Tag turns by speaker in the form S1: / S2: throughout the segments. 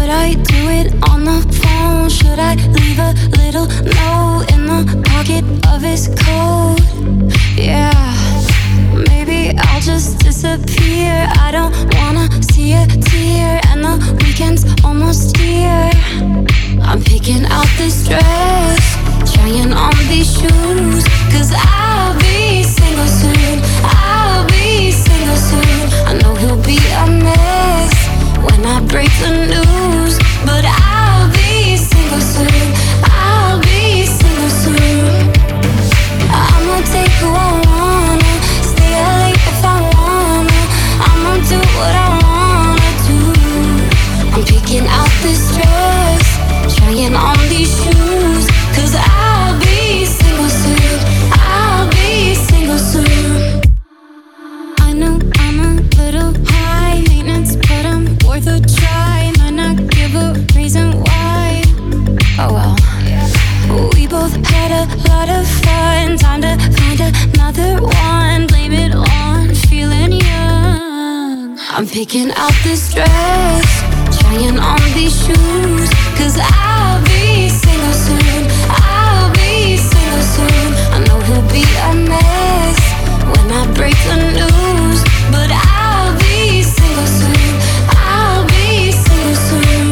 S1: Should I do it on the phone? Should I leave a little note in the pocket of his coat? Yeah, maybe I'll just disappear. I don't wanna see a tear, and the weekend's almost here. I'm picking out this dress, trying on these shoes, 'cause I'll be single soon. I'll be single soon. I know he'll be a mess when I break the news, but I'll be single soon. I'll be single soon. I'ma take who I wanna, stay up late if I wanna. I'ma do what I wanna do. I'm picking out this dress, trying on these shoes, 'cause I'll be single soon. I'll be single soon. I know I'm a little high maintenance, but I'm worth a try. Might not give a reason why. Oh well. We both had a lot of fun. Time to find another one. Blame it on feeling young. I'm picking out this dress, trying on these shoes, 'cause I'll be single soon. I'll be single soon. I know he'll be a mess when I break the news, but I'll be single soon. I'll be single soon.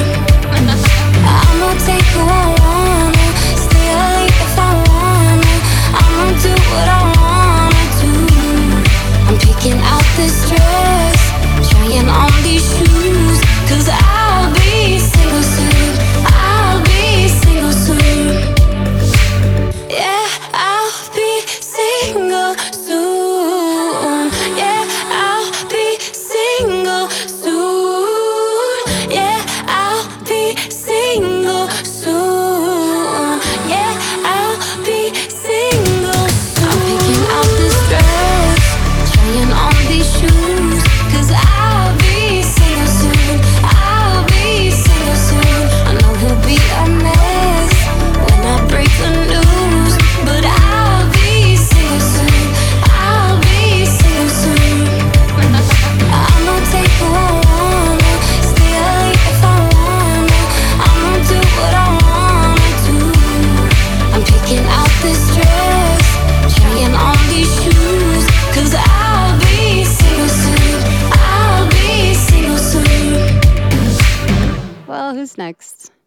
S1: I'ma take who I wanna, stay up late if I wanna. I'ma do what I wanna do. I'm picking out this dress, trying on these shoes, 'cause I'll be single soon. I'll be single soon. Yeah, I'll be single soon. Yeah, I'll be single soon. Yeah, I'll be single soon. Yeah, I'll be single soon. I'm picking out this dress, trying on these shoes, 'cause I'll be single soon. I'll be single soon. I know he'll be a mess when I break the news, but I'll be single soon. I'll be single soon. I'ma take who I wanna, stay up late if I wanna. I'ma do what I wanna do. I'm picking out this dress, trying on these shoes, 'cause I'll be single soon. I'll be single soon.
S2: Well, who's next?